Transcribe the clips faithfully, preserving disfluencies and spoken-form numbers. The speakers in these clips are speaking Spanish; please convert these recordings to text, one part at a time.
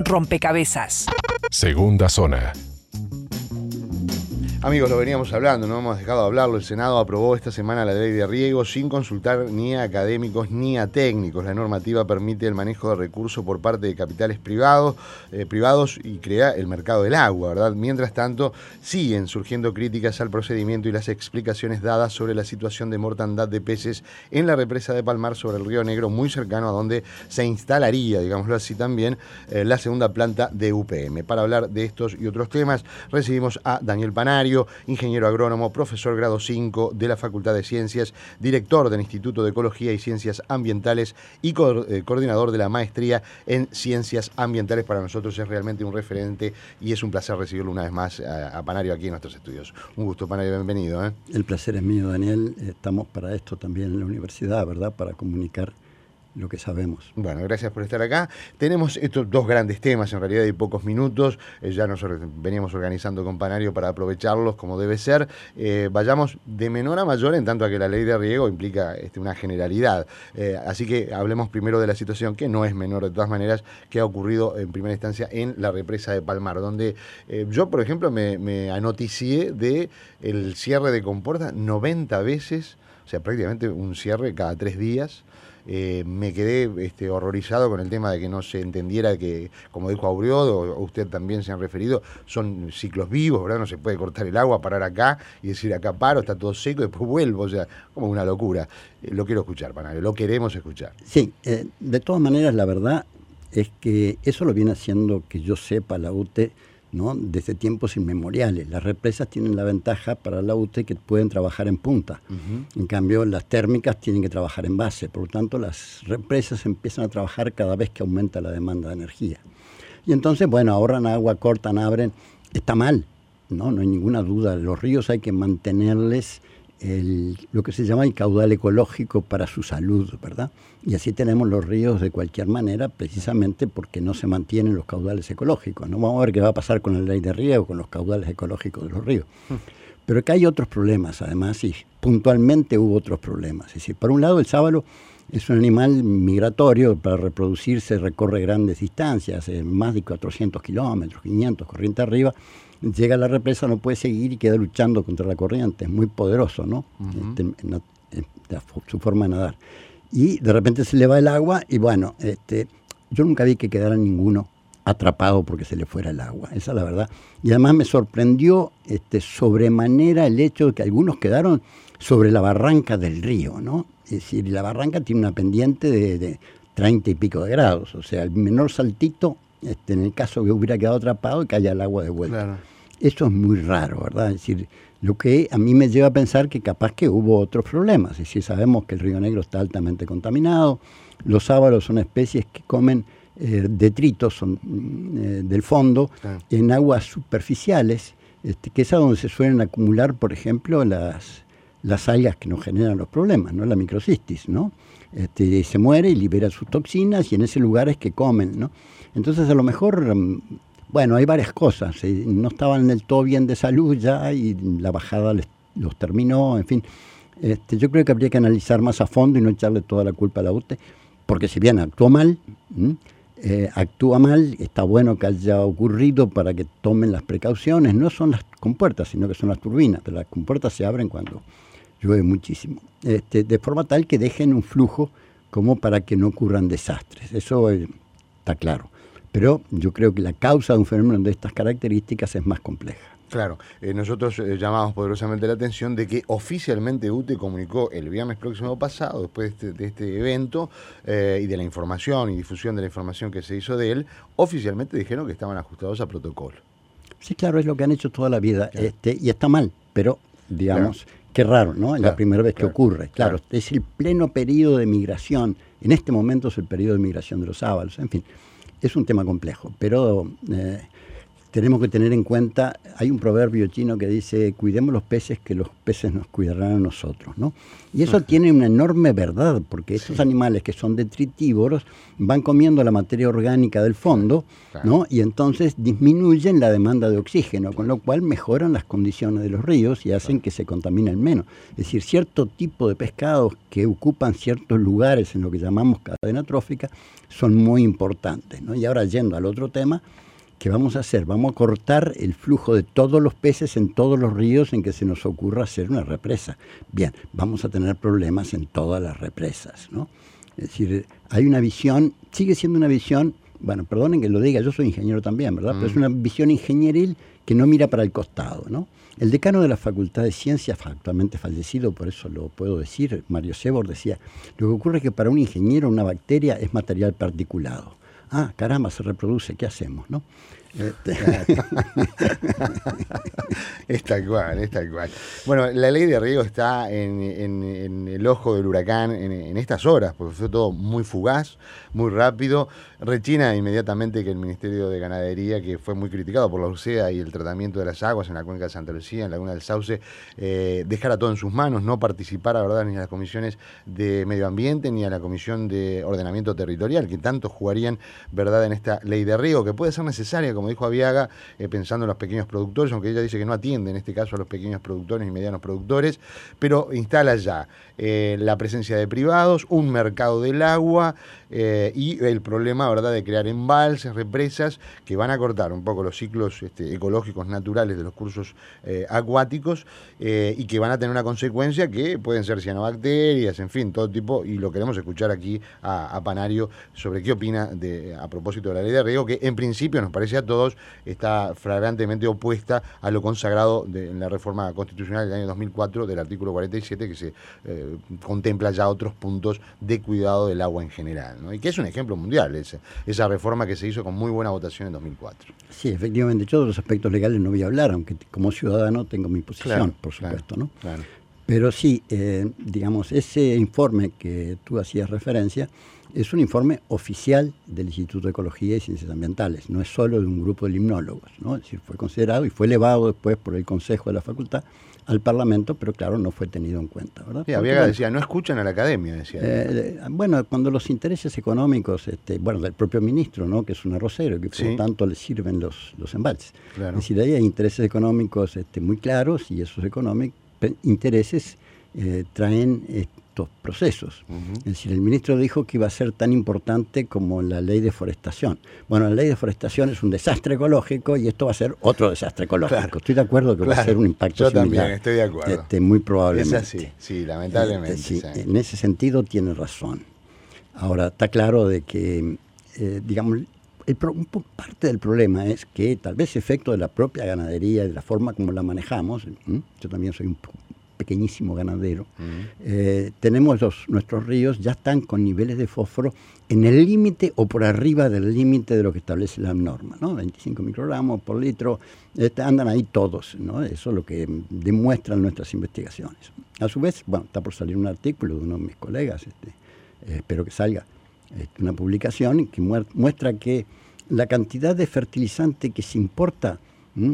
rompecabezas. Segunda zona. Amigos, lo veníamos hablando, no hemos dejado de hablarlo. El Senado aprobó esta semana la ley de riego sin consultar ni a académicos ni a técnicos. La normativa permite el manejo de recursos por parte de capitales privados, eh, privados y crea el mercado del agua, ¿verdad? Mientras tanto, siguen surgiendo críticas al procedimiento y las explicaciones dadas sobre la situación de mortandad de peces en la represa de Palmar sobre el Río Negro, muy cercano a donde se instalaría, digámoslo así también, eh, la segunda planta de U P M. Para hablar de estos y otros temas, recibimos a Daniel Panario, ingeniero agrónomo, profesor grado cinco de la Facultad de Ciencias, director del Instituto de Ecología y Ciencias Ambientales y co eh, coordinador de la maestría en Ciencias Ambientales. Para nosotros es realmente un referente y es un placer recibirlo una vez más a, a Panario aquí en nuestros estudios. Un gusto, Panario, bienvenido. ¿eh? El placer es mío, Daniel. Estamos para esto también en la universidad, ¿verdad? Para comunicar lo que sabemos. Bueno, gracias por estar acá. Tenemos estos dos grandes temas, en realidad, y pocos minutos. Eh, ya nos veníamos organizando con Panario para aprovecharlos como debe ser. Eh, vayamos de menor a mayor, en tanto a que la ley de riego implica este, una generalidad. Eh, así que hablemos primero de la situación, que no es menor de todas maneras, que ha ocurrido en primera instancia en la represa de Palmar, donde eh, yo, por ejemplo, me, me anoticié de el cierre de compuerta noventa veces, o sea, prácticamente un cierre cada tres días. Eh, me quedé este, horrorizado con el tema de que no se entendiera que, como dijo Auriodo, o usted también se han referido, son ciclos vivos, ¿verdad? No se puede cortar el agua, parar acá y decir acá paro, está todo seco, después vuelvo, o sea, como una locura. Eh, lo quiero escuchar, Panario, lo queremos escuchar. Sí, eh, de todas maneras, la verdad es que eso lo viene haciendo, que yo sepa, la U T E, ¿no? Desde tiempos inmemoriales. Las represas tienen la ventaja para la U T E que pueden trabajar en punta. Uh-huh. En cambio, las térmicas tienen que trabajar en base. Por lo tanto, las represas empiezan a trabajar cada vez que aumenta la demanda de energía. Y entonces, bueno, ahorran agua, cortan, abren. Está mal, ¿no? No hay ninguna duda. Los ríos hay que mantenerles el, lo que se llama el caudal ecológico para su salud, ¿verdad? Y así tenemos los ríos de cualquier manera, precisamente porque no se mantienen los caudales ecológicos. No vamos a ver qué va a pasar con la ley de riego, con los caudales ecológicos de los ríos. Pero que hay otros problemas, además, y puntualmente hubo otros problemas. Es decir, por un lado, el sábalo es un animal migratorio, para reproducirse recorre grandes distancias, eh, más de cuatrocientos kilómetros, quinientos, corriente arriba. Llega a la represa, no puede seguir y queda luchando contra la corriente. Es muy poderoso, ¿no? Uh-huh. este, en, en, en su forma de nadar. Y de repente se le va el agua y bueno, este, yo nunca vi que quedara ninguno atrapado porque se le fuera el agua, esa es la verdad. Y además me sorprendió este, sobremanera el hecho de que algunos quedaron sobre la barranca del río, ¿no? Es decir, la barranca tiene una pendiente de, de treinta y pico de grados, o sea, el menor saltito, este, en el caso que hubiera quedado atrapado y que haya el agua de vuelta. Claro. Eso es muy raro, ¿verdad? Es decir, lo que a mí me lleva a pensar que capaz que hubo otros problemas. Es decir, sabemos que el Río Negro está altamente contaminado, los sábalos son especies que comen eh, detritos son, eh, del fondo sí. en aguas superficiales, este, que es a donde se suelen acumular, por ejemplo, las, las algas que nos generan los problemas, ¿no? La microcistis, ¿no? Este, se muere y libera sus toxinas y en ese lugar es que comen, ¿no? Entonces, a lo mejor... Bueno, hay varias cosas, eh, no estaban del todo bien de salud ya y la bajada les, los terminó, en fin. Este, yo creo que habría que analizar más a fondo y no echarle toda la culpa a la U T E, porque si bien actuó mal, eh, actúa mal, está bueno que haya ocurrido para que tomen las precauciones, no son las compuertas, sino que son las turbinas, las compuertas se abren cuando llueve muchísimo, este, de forma tal que dejen un flujo como para que no ocurran desastres, eso eh, está claro. Pero yo creo que la causa de un fenómeno de estas características es más compleja. Claro, eh, nosotros eh, llamamos poderosamente la atención de que oficialmente U T E comunicó el viernes próximo pasado, después de este, de este evento eh, y de la información y difusión de la información que se hizo de él, oficialmente dijeron que estaban ajustados a protocolo. Sí, claro, es lo que han hecho toda la vida, claro. este, y está mal, pero digamos, claro. qué raro, ¿no? Es claro, la primera vez claro, que ocurre. Claro, claro, es el pleno periodo de migración, en este momento es el periodo de migración de los sábalos, en fin. Es un tema complejo, pero eh, tenemos que tener en cuenta, hay un proverbio chino que dice, cuidemos los peces que los peces nos cuidarán a nosotros, ¿no? Y eso uh-huh. tiene una enorme verdad, porque estos sí. animales que son detritívoros van comiendo la materia orgánica del fondo, claro. ¿no? Y entonces disminuyen la demanda de oxígeno, con lo cual mejoran las condiciones de los ríos y hacen claro. que se contaminen menos. Es decir, cierto tipo de pescados que ocupan ciertos lugares en lo que llamamos cadena trófica son muy importantes, ¿no? Y ahora yendo al otro tema, ¿qué vamos a hacer? Vamos a cortar el flujo de todos los peces en todos los ríos en que se nos ocurra hacer una represa. Bien, vamos a tener problemas en todas las represas, ¿no? Es decir, hay una visión, sigue siendo una visión, bueno, perdonen que lo diga, yo soy ingeniero también, ¿verdad? Mm. Pero es una visión ingenieril que no mira para el costado, ¿no? El decano de la Facultad de Ciencias, actualmente fallecido, por eso lo puedo decir, Mario Sebor, decía, lo que ocurre es que para un ingeniero una bacteria es material particulado. Ah, caramba, se reproduce, ¿qué hacemos, no? Es tal cual, es tal cual. Bueno, la ley de riego está en, en, en el ojo del huracán en, en estas horas, porque fue todo muy fugaz, muy rápido. Rechina inmediatamente que el Ministerio de Ganadería, que fue muy criticado por la U C E A y el tratamiento de las aguas en la cuenca de Santa Lucía, en la Laguna del Sauce, eh, dejara todo en sus manos, no participara, ¿verdad?, ni a las comisiones de Medio Ambiente ni a la Comisión de Ordenamiento Territorial, que tanto jugarían, ¿verdad?, en esta ley de riego, que puede ser necesaria, como dijo Aviaga, eh, pensando en los pequeños productores, aunque ella dice que no atiende en este caso a los pequeños productores y medianos productores, pero instala ya eh, la presencia de privados, un mercado del agua eh, y el problema, ¿verdad?, de crear embalses, represas, que van a cortar un poco los ciclos este, ecológicos naturales de los cursos eh, acuáticos eh, y que van a tener una consecuencia que pueden ser cianobacterias, en fin, todo tipo, y lo queremos escuchar aquí a, a Panario sobre qué opina de, a propósito de la ley de riego, que en principio nos parece a todos está flagrantemente opuesta a lo consagrado de, en la reforma constitucional del año dos mil cuatro del artículo cuarenta y siete, que se eh, contempla ya otros puntos de cuidado del agua en general, ¿no? Y que es un ejemplo mundial ese, esa reforma que se hizo con muy buena votación en dos mil cuatro. Sí, efectivamente, yo de los aspectos legales no voy a hablar, aunque como ciudadano tengo mi posición, claro, por supuesto, claro, ¿no? Claro. Pero sí, eh, digamos, ese informe que tú hacías referencia es un informe oficial del Instituto de Ecología y Ciencias Ambientales, no es solo de un grupo de limnólogos, ¿no? Es decir, fue considerado y fue elevado después por el Consejo de la Facultad al Parlamento, pero claro, no fue tenido en cuenta, ¿verdad? Sí, Aviaga decía, no escuchan a la academia, decía. Eh, bueno, cuando los intereses económicos, este, bueno, del propio ministro, ¿no?, que es un arrocero, que por lo sí. tanto le sirven los, los embalses. Claro. Es decir, ahí hay intereses económicos este, muy claros y esos económicos, intereses eh, traen estos procesos. Uh-huh. Es decir, el ministro dijo que iba a ser tan importante como la ley de forestación. Bueno, la ley de forestación es un desastre ecológico y esto va a ser otro desastre ecológico. Claro. Estoy de acuerdo que claro. va a ser un impacto Yo similar. Yo también estoy de acuerdo. Este, muy probablemente. Es así, sí, lamentablemente. Este, sí, sí. En ese sentido tiene razón. Ahora, está claro de que, eh, digamos, el pro, un po, parte del problema es que tal vez efecto de la propia ganadería y de la forma como la manejamos, ¿m? Yo también soy un pequeñísimo ganadero, uh-huh. eh, tenemos los, nuestros ríos ya están con niveles de fósforo en el límite o por arriba del límite de lo que establece la norma, ¿no? veinticinco microgramos por litro, este, andan ahí todos, ¿no? Eso es lo que demuestran nuestras investigaciones. A su vez, bueno, está por salir un artículo de uno de mis colegas, este, eh, espero que salga este, una publicación que muestra que la cantidad de fertilizante que se importa ¿m?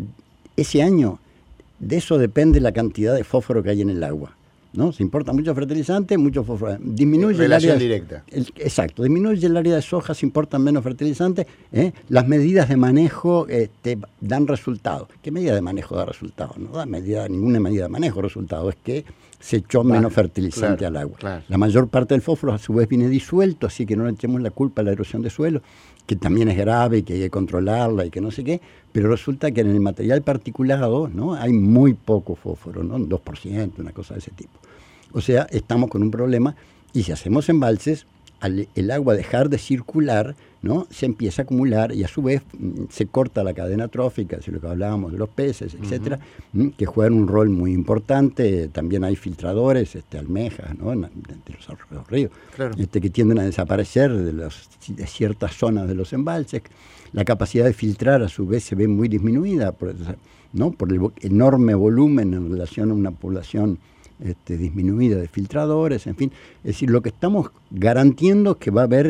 ese año, de eso depende la cantidad de fósforo que hay en el agua, ¿no? Se importa mucho fertilizante, mucho fósforo. Disminuye Relación el área, directa. El, exacto, disminuye el área de soja, se importan menos fertilizantes. ¿eh? Las medidas de manejo este, dan resultados. ¿Qué medida de manejo da resultados? No da medida, ninguna medida de manejo resultado, es que se echó vale, menos fertilizante claro, al agua. Claro. La mayor parte del fósforo a su vez viene disuelto, así que no le echemos la culpa a la erosión de suelo, que también es grave y que hay que controlarla y que no sé qué, pero resulta que en el material particulado, ¿no?, hay muy poco fósforo, ¿no? Un dos por ciento, una cosa de ese tipo. O sea, estamos con un problema y si hacemos embalses, al el agua dejar de circular, ¿no?, se empieza a acumular y a su vez se corta la cadena trófica, es lo que hablábamos de los peces, etcétera, uh-huh. que juegan un rol muy importante. También hay filtradores, este, almejas, ¿no?, de los, los ríos, claro. este, que tienden a desaparecer de, los, de ciertas zonas de los embalses. La capacidad de filtrar a su vez se ve muy disminuida, por, ¿no?, por el enorme volumen en relación a una población Este, disminuida de filtradores, en fin. Es decir, lo que estamos garantizando es que va a haber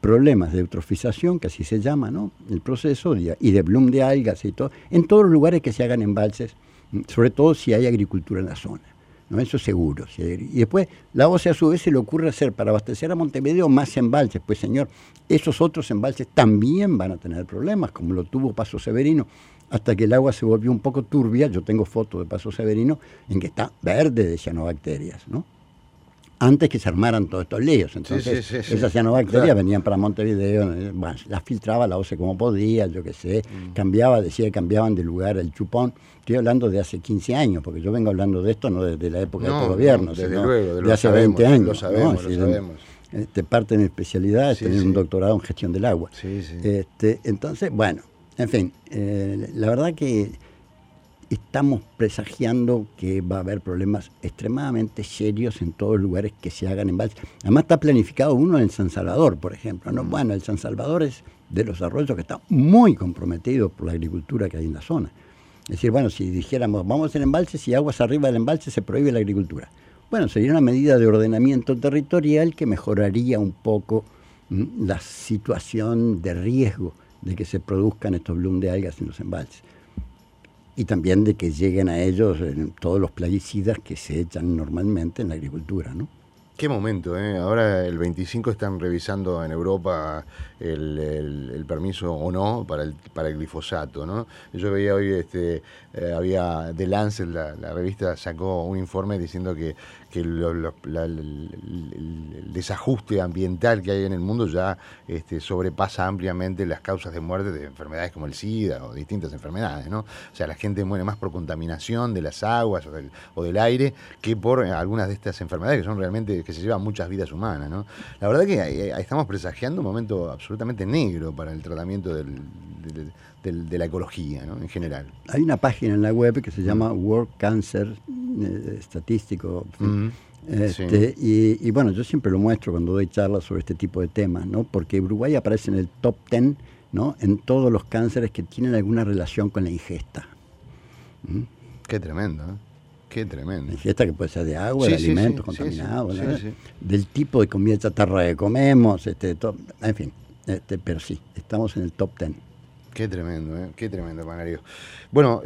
problemas de eutrofización, que así se llama, ¿no?, el proceso, y de bloom de algas y todo, en todos los lugares que se hagan embalses, sobre todo si hay agricultura en la zona, ¿no? Eso seguro. Si hay, y después la O C E a su vez se le ocurre hacer para abastecer a Montevideo más embalses. Pues señor, esos otros embalses también van a tener problemas, como lo tuvo Paso Severino, hasta que el agua se volvió un poco turbia. Yo tengo fotos de Paso Severino en que está verde de cianobacterias, ¿no?, antes que se armaran todos estos líos. Entonces, sí, sí, sí, esas cianobacterias, claro, venían para Montevideo, bueno, las filtraba la O C E como podía, yo qué sé, mm. cambiaba, decía que cambiaban de lugar el chupón. Estoy hablando de hace quince años, porque yo vengo hablando de esto no desde la época no, de este gobierno, desde sino luego, de, de hace sabemos, veinte años. Lo sabemos, ¿no? lo sí, sabemos. Este, parte de mi especialidad es sí, tener sí. un doctorado en gestión del agua. Sí, sí. Este, entonces, bueno, en fin, eh, la verdad que estamos presagiando que va a haber problemas extremadamente serios en todos los lugares que se hagan embalses. Además está planificado uno en San Salvador, por ejemplo, ¿no? Mm. Bueno, el San Salvador es de los arroyos que está muy comprometido por la agricultura que hay en la zona. Es decir, bueno, si dijéramos, vamos a hacer embalses y aguas arriba del embalse se prohíbe la agricultura. Bueno, sería una medida de ordenamiento territorial que mejoraría un poco ¿m? la situación de riesgo de que se produzcan estos bloom de algas en los embalses. Y también de que lleguen a ellos eh, todos los plaguicidas que se echan normalmente en la agricultura, ¿no? Qué momento, ¿eh? Ahora el veinticinco están revisando en Europa el, el, el permiso o no para el, para el glifosato, ¿no? Yo veía hoy, este, eh, había The Lancet, la, la revista, sacó un informe diciendo que, que lo, lo, la, el, el desajuste ambiental que hay en el mundo ya este, sobrepasa ampliamente las causas de muerte de enfermedades como el SIDA o distintas enfermedades, ¿no? O sea, la gente muere más por contaminación de las aguas o del, o del aire que por algunas de estas enfermedades que son realmente, que se llevan muchas vidas humanas, ¿no? La verdad que eh, estamos presagiando un momento absolutamente negro para el tratamiento del, del, del, de la ecología, ¿no?, en general. Hay una página en la web que se llama mm. World Cancer eh, Statístico. Mm. Este, sí. y, y bueno, yo siempre lo muestro cuando doy charlas sobre este tipo de temas, ¿no? Porque Uruguay aparece en el top diez, ¿no?, en todos los cánceres que tienen alguna relación con la ingesta. ¿Mm? Qué tremendo, ¿eh? Qué tremendo. La ingesta que puede ser de agua, sí, de sí, alimentos sí, contaminados, sí, sí, sí. del tipo de comida chatarra que comemos, este, todo, en fin, este, pero sí, estamos en el top diez. Qué tremendo, ¿eh? Qué tremendo, Panario. Bueno,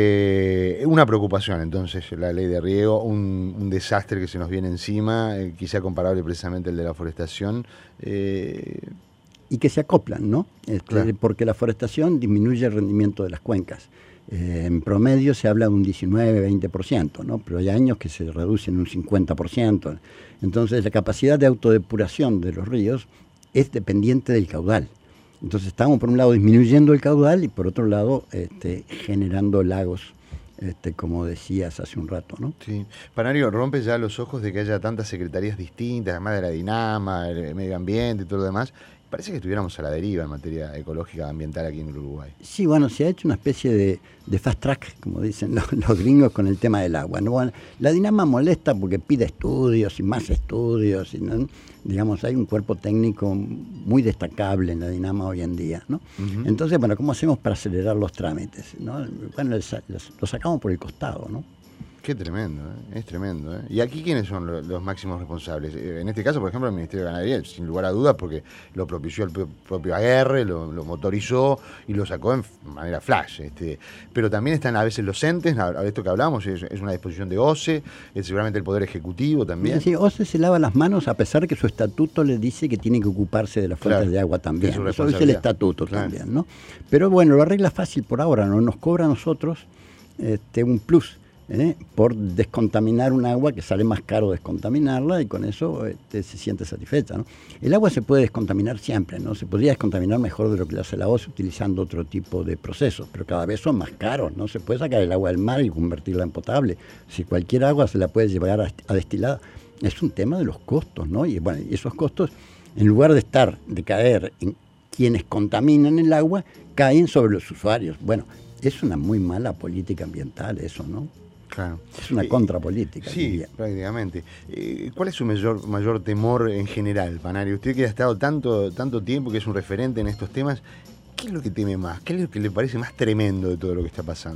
eh, una preocupación entonces, la ley de riego, un, un desastre que se nos viene encima, eh, quizá comparable precisamente al de la forestación. Eh... Y que se acoplan, ¿no? Este, claro. Porque la forestación disminuye el rendimiento de las cuencas. Eh, en promedio se habla de un diecinueve a veinte por ciento, ¿no? Pero hay años que se reducen un cincuenta por ciento. Entonces la capacidad de autodepuración de los ríos es dependiente del caudal. Entonces estamos por un lado disminuyendo el caudal y por otro lado este, generando lagos, este, como decías hace un rato, ¿no? Sí. Panario, rompe ya los ojos de que haya tantas secretarías distintas, además de la Dinama, el medio ambiente y todo lo demás. Parece que estuviéramos a la deriva en materia ecológica ambiental aquí en Uruguay. Sí, bueno, se ha hecho una especie de, de fast track, como dicen los, los gringos, con el tema del agua, ¿no? Bueno, la Dinama molesta porque pide estudios y más estudios, y, ¿no? Digamos, hay un cuerpo técnico muy destacable en la Dinama hoy en día, ¿no? Uh-huh. Entonces, bueno, ¿cómo hacemos para acelerar los trámites, ¿no? Bueno, los sacamos por el costado, ¿no? Qué tremendo, ¿eh? Es tremendo, ¿eh? ¿Y aquí quiénes son los, los máximos responsables? En este caso, por ejemplo, el Ministerio de Ganadería, sin lugar a dudas, porque lo propició el propio A R, lo, lo motorizó y lo sacó en manera flash. Este, pero también están a veces los entes, a, a esto que hablamos, es, es una disposición de O C E, es seguramente el Poder Ejecutivo también. Sí, O C E se lava las manos a pesar que su estatuto le dice que tiene que ocuparse de las fuentes claro, de agua también. Es Eso es el estatuto claro. también, ¿no? Pero bueno, lo arregla fácil por ahora, ¿no? Nos cobra a nosotros este, un plus. ¿Eh? por descontaminar un agua que sale más caro descontaminarla y con eso este, se siente satisfecha, ¿no? El agua se puede descontaminar siempre, ¿no? Se podría descontaminar mejor de lo que lo hace la O C E utilizando otro tipo de procesos, pero cada vez son más caros, ¿no? Se puede sacar el agua del mar y convertirla en potable. Si cualquier agua se la puede llevar a, a destilada, es un tema de los costos, ¿no? Y bueno, esos costos, en lugar de estar, de caer en quienes contaminan el agua, caen sobre los usuarios. Bueno, es una muy mala política ambiental eso, ¿no? Claro. Es una contrapolítica. Sí, diría. Prácticamente. Eh, ¿Cuál es su mayor, mayor temor en general, Panario? Usted que ha estado tanto, tanto tiempo, que es un referente en estos temas, ¿qué es lo que teme más? ¿Qué es lo que le parece más tremendo de todo lo que está pasando?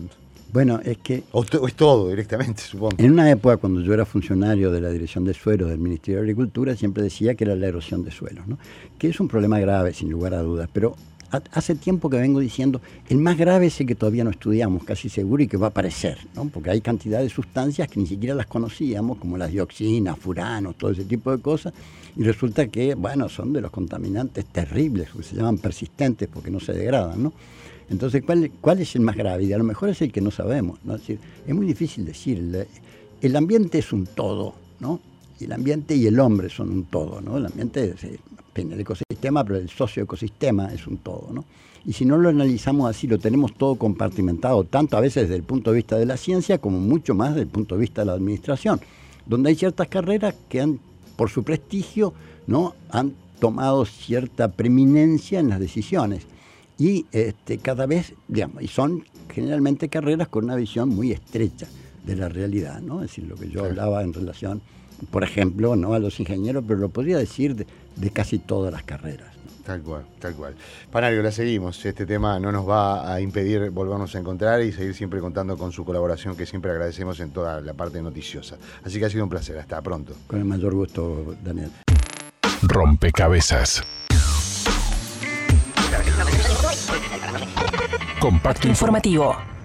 Bueno, es que... O, o es todo directamente, supongo. En una época, cuando yo era funcionario de la Dirección de Suelos del Ministerio de Agricultura, siempre decía que era la erosión de suelos, ¿no? Que es un problema grave, sin lugar a dudas, pero hace tiempo que vengo diciendo, el más grave es el que todavía no estudiamos, casi seguro, y que va a aparecer, ¿no? Porque hay cantidad de sustancias que ni siquiera las conocíamos, como las dioxinas, furanos, todo ese tipo de cosas, y resulta que, bueno, son de los contaminantes terribles, que se llaman persistentes porque no se degradan, ¿no? Entonces, ¿cuál, ¿cuál es el más grave? Y a lo mejor es el que no sabemos, ¿no? Es decir, es muy difícil decir. El, el ambiente es un todo, ¿no? Y el ambiente y el hombre son un todo, ¿no? El ambiente es el ecosistema, pero el socioecosistema es un todo, ¿no? Y si no lo analizamos así, lo tenemos todo compartimentado, tanto a veces desde el punto de vista de la ciencia, como mucho más desde el punto de vista de la administración, donde hay ciertas carreras que han, por su prestigio, ¿no?, han tomado cierta preeminencia en las decisiones. Y este, cada vez, digamos, y son generalmente carreras con una visión muy estrecha de la realidad, ¿no? Es decir, lo que yo hablaba en relación, por ejemplo, no a los ingenieros, pero lo podría decir de, de casi todas las carreras, ¿no? Tal cual, tal cual. Panario, la seguimos. Este tema no nos va a impedir volvernos a encontrar y seguir siempre contando con su colaboración, que siempre agradecemos en toda la parte noticiosa. Así que ha sido un placer. Hasta pronto. Con el mayor gusto, Daniel. Rompecabezas. Compacto informativo.